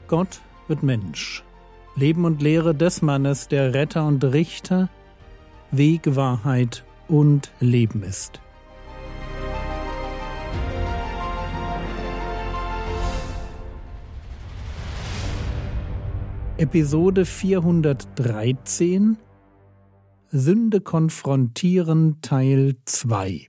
Gott wird Mensch. Leben und Lehre des Mannes, der Retter und Richter, Weg, Wahrheit und Leben ist. Episode 413 Sünde konfrontieren Teil 2.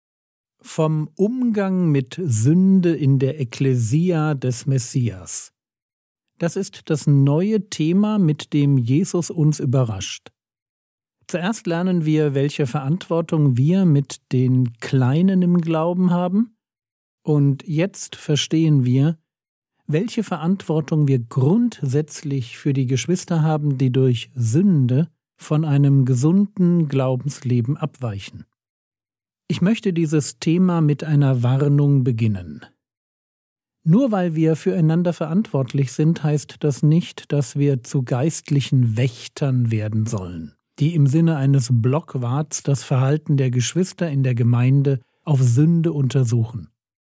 Vom Umgang mit Sünde in der Ekklesia des Messias. Das ist das neue Thema, mit dem Jesus uns überrascht. Zuerst lernen wir, welche Verantwortung wir mit den Kleinen im Glauben haben, und jetzt verstehen wir, welche Verantwortung wir grundsätzlich für die Geschwister haben, die durch Sünde von einem gesunden Glaubensleben abweichen. Ich möchte dieses Thema mit einer Warnung beginnen. Nur weil wir füreinander verantwortlich sind, heißt das nicht, dass wir zu geistlichen Wächtern werden sollen, die im Sinne eines Blockwarts das Verhalten der Geschwister in der Gemeinde auf Sünde untersuchen.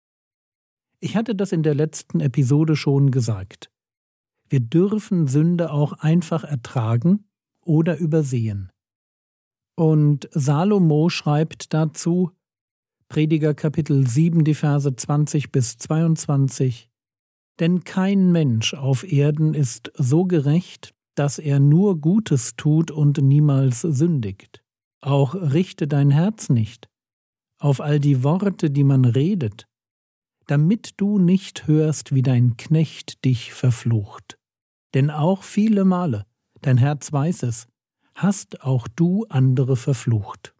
Ich hatte das in der letzten Episode schon gesagt. Wir dürfen Sünde auch einfach ertragen oder übersehen. Und Salomo schreibt dazu, Prediger Kapitel 7, die Verse 20 bis 22, denn kein Mensch auf Erden ist so gerecht, dass er nur Gutes tut und niemals sündigt. Auch richte dein Herz nicht auf all die Worte, die man redet, damit du nicht hörst, wie dein Knecht dich verflucht. Denn auch viele Male, dein Herz weiß es, hast auch du andere verflucht.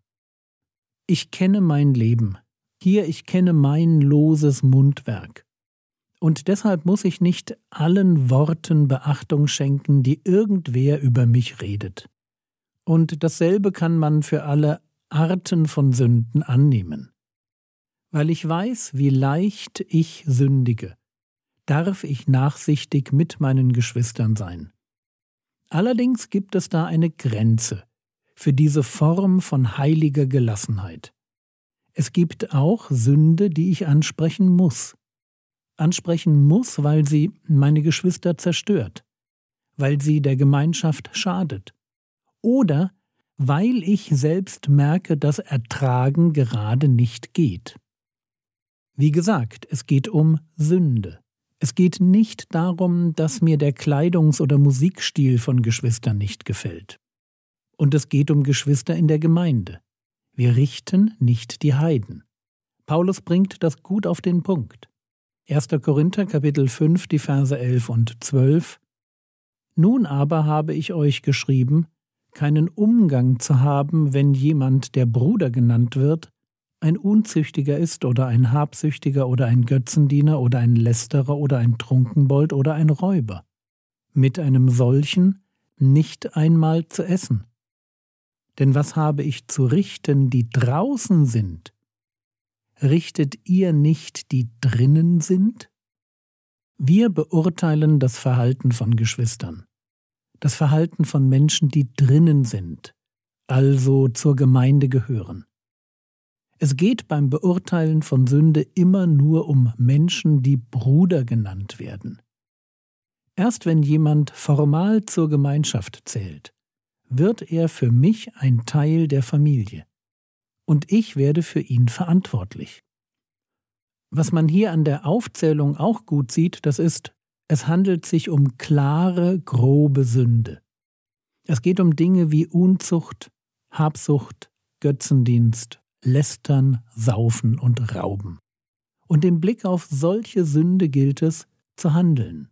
Ich kenne mein Leben, ich kenne mein loses Mundwerk. Und deshalb muss ich nicht allen Worten Beachtung schenken, die irgendwer über mich redet. Und dasselbe kann man für alle Arten von Sünden annehmen. Weil ich weiß, wie leicht ich sündige, darf ich nachsichtig mit meinen Geschwistern sein. Allerdings gibt es da eine Grenze für diese Form von heiliger Gelassenheit. Es gibt auch Sünde, die ich ansprechen muss. Ansprechen muss, weil sie meine Geschwister zerstört, weil sie der Gemeinschaft schadet oder weil ich selbst merke, dass Ertragen gerade nicht geht. Wie gesagt, es geht um Sünde. Es geht nicht darum, dass mir der Kleidungs- oder Musikstil von Geschwistern nicht gefällt. Und es geht um Geschwister in der Gemeinde. Wir richten nicht die Heiden. Paulus bringt das gut auf den Punkt. 1. Korinther, Kapitel 5, die Verse 11 und 12. Nun aber habe ich euch geschrieben, keinen Umgang zu haben, wenn jemand, der Bruder genannt wird, ein Unzüchtiger ist oder ein Habsüchtiger oder ein Götzendiener oder ein Lästerer oder ein Trunkenbold oder ein Räuber. Mit einem solchen nicht einmal zu essen. Denn was habe ich zu richten, die draußen sind? Richtet ihr nicht, die drinnen sind? Wir beurteilen das Verhalten von Geschwistern. Das Verhalten von Menschen, die drinnen sind, also zur Gemeinde gehören. Es geht beim Beurteilen von Sünde immer nur um Menschen, die Bruder genannt werden. Erst wenn jemand formal zur Gemeinschaft zählt, wird er für mich ein Teil der Familie. Und ich werde für ihn verantwortlich. Was man hier an der Aufzählung auch gut sieht, das ist, es handelt sich um klare, grobe Sünde. Es geht um Dinge wie Unzucht, Habsucht, Götzendienst, Lästern, Saufen und Rauben. Und im Blick auf solche Sünde gilt es, zu handeln.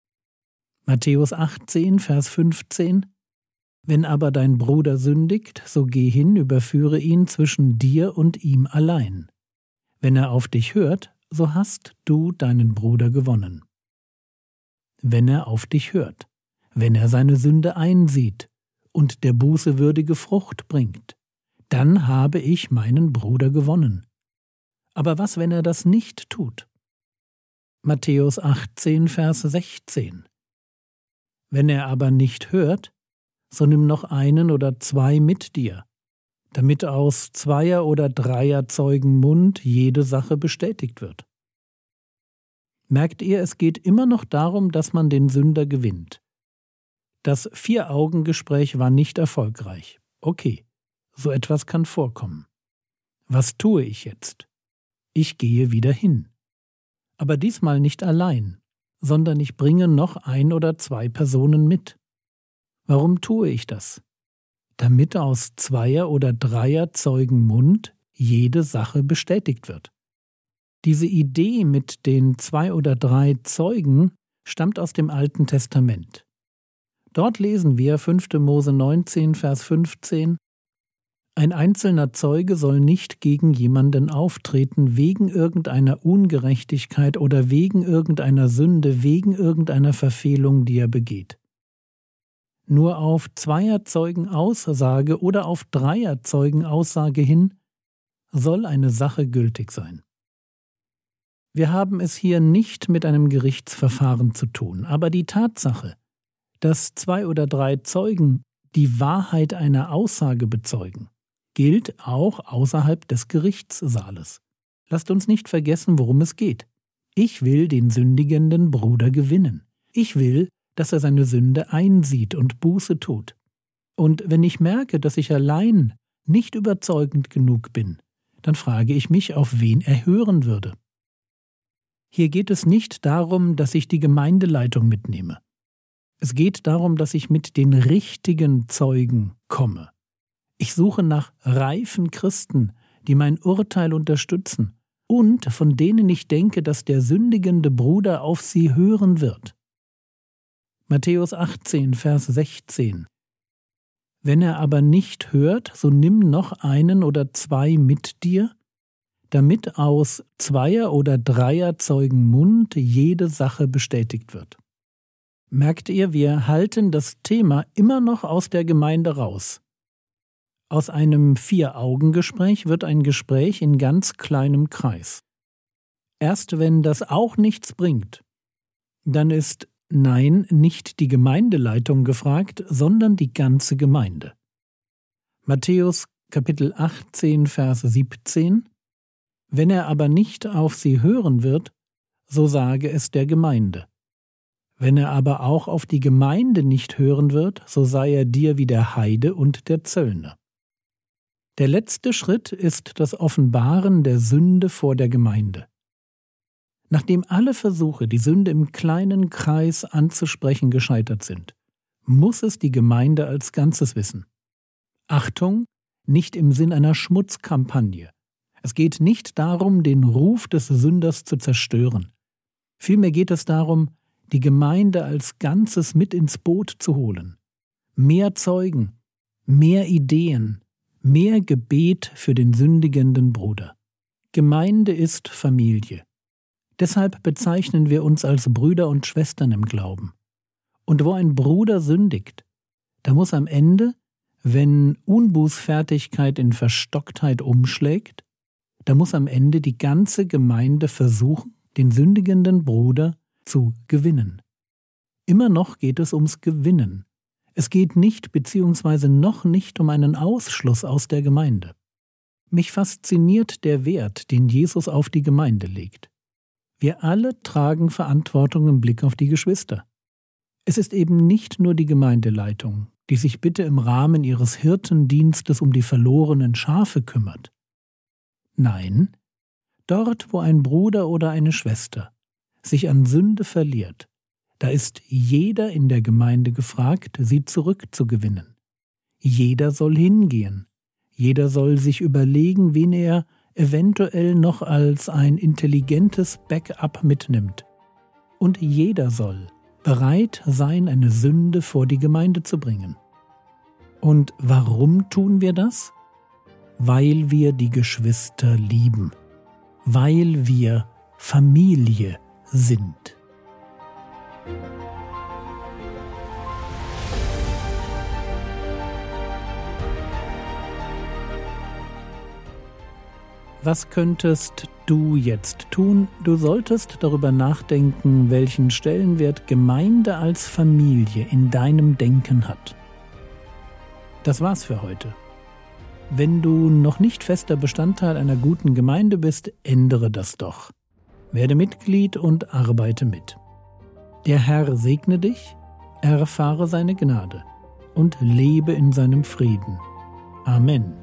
Matthäus 18, Vers 15: Wenn aber dein Bruder sündigt, so geh hin, überführe ihn zwischen dir und ihm allein. Wenn er auf dich hört, so hast du deinen Bruder gewonnen. Wenn er auf dich hört, wenn er seine Sünde einsieht und der Buße würdige Frucht bringt, dann habe ich meinen Bruder gewonnen. Aber was, wenn er das nicht tut? Matthäus 18, Vers 16. Wenn er aber nicht hört, so nimm noch einen oder zwei mit dir, damit aus 2 oder 3 Zeugen Mund jede Sache bestätigt wird. Merkt ihr, es geht immer noch darum, dass man den Sünder gewinnt. Das 4-Augen-Gespräch war nicht erfolgreich. Okay, so etwas kann vorkommen. Was tue ich jetzt? Ich gehe wieder hin. Aber diesmal nicht allein, sondern ich bringe noch 1 oder 2 Personen mit. Warum tue ich das? Damit aus 2er oder 3er Zeugen Mund jede Sache bestätigt wird. Diese Idee mit den 2 oder 3 Zeugen stammt aus dem Alten Testament. Dort lesen wir 5. Mose 19, Vers 15: Ein einzelner Zeuge soll nicht gegen jemanden auftreten wegen irgendeiner Ungerechtigkeit oder wegen irgendeiner Sünde, wegen irgendeiner Verfehlung, die er begeht. Nur auf 2er Zeugen Aussage oder auf 3er Zeugen Aussage hin soll eine Sache gültig sein. Wir haben es hier nicht mit einem Gerichtsverfahren zu tun, aber die Tatsache, dass 2 oder 3 Zeugen die Wahrheit einer Aussage bezeugen, gilt auch außerhalb des Gerichtssaales. Lasst uns nicht vergessen, worum es geht. Ich will den sündigenden Bruder gewinnen. Ich will, dass er seine Sünde einsieht und Buße tut. Und wenn ich merke, dass ich allein nicht überzeugend genug bin, dann frage ich mich, auf wen er hören würde. Hier geht es nicht darum, dass ich die Gemeindeleitung mitnehme. Es geht darum, dass ich mit den richtigen Zeugen komme. Ich suche nach reifen Christen, die mein Urteil unterstützen und von denen ich denke, dass der sündigende Bruder auf sie hören wird. Matthäus 18, Vers 16: Wenn er aber nicht hört, so nimm noch 1 oder 2 mit dir, damit aus 2er oder 3er Zeugen Mund jede Sache bestätigt wird. Merkt ihr, wir halten das Thema immer noch aus der Gemeinde raus. Aus einem 4-Augen-Gespräch wird ein Gespräch in ganz kleinem Kreis. Erst wenn das auch nichts bringt, dann ist nicht die Gemeindeleitung gefragt, sondern die ganze Gemeinde. Matthäus Kapitel 18, Vers 17: Wenn er aber nicht auf sie hören wird, so sage es der Gemeinde. Wenn er aber auch auf die Gemeinde nicht hören wird, so sei er dir wie der Heide und der Zöllner. Der letzte Schritt ist das Offenbaren der Sünde vor der Gemeinde. Nachdem alle Versuche, die Sünde im kleinen Kreis anzusprechen, gescheitert sind, muss es die Gemeinde als Ganzes wissen. Achtung, nicht im Sinn einer Schmutzkampagne. Es geht nicht darum, den Ruf des Sünders zu zerstören. Vielmehr geht es darum, die Gemeinde als Ganzes mit ins Boot zu holen. Mehr Zeugen, mehr Ideen, mehr Gebet für den sündigenden Bruder. Gemeinde ist Familie. Deshalb bezeichnen wir uns als Brüder und Schwestern im Glauben. Und wo ein Bruder sündigt, da muss am Ende, wenn Unbußfertigkeit in Verstocktheit umschlägt, da muss am Ende die ganze Gemeinde versuchen, den sündigenden Bruder zu gewinnen. Immer noch geht es ums Gewinnen. Es geht nicht bzw. noch nicht um einen Ausschluss aus der Gemeinde. Mich fasziniert der Wert, den Jesus auf die Gemeinde legt. Wir alle tragen Verantwortung im Blick auf die Geschwister. Es ist eben nicht nur die Gemeindeleitung, die sich bitte im Rahmen ihres Hirtendienstes um die verlorenen Schafe kümmert. Nein, dort, wo ein Bruder oder eine Schwester sich an Sünde verliert, da ist jeder in der Gemeinde gefragt, sie zurückzugewinnen. Jeder soll hingehen. Jeder soll sich überlegen, wen er eventuell noch als ein intelligentes Backup mitnimmt. Und jeder soll bereit sein, eine Sünde vor die Gemeinde zu bringen. Und warum tun wir das? Weil wir die Geschwister lieben. Weil wir Familie sind. Was könntest du jetzt tun? Du solltest darüber nachdenken, welchen Stellenwert Gemeinde als Familie in deinem Denken hat. Das war's für heute. Wenn du noch nicht fester Bestandteil einer guten Gemeinde bist, ändere das doch. Werde Mitglied und arbeite mit. Der Herr segne dich, erfahre seine Gnade und lebe in seinem Frieden. Amen.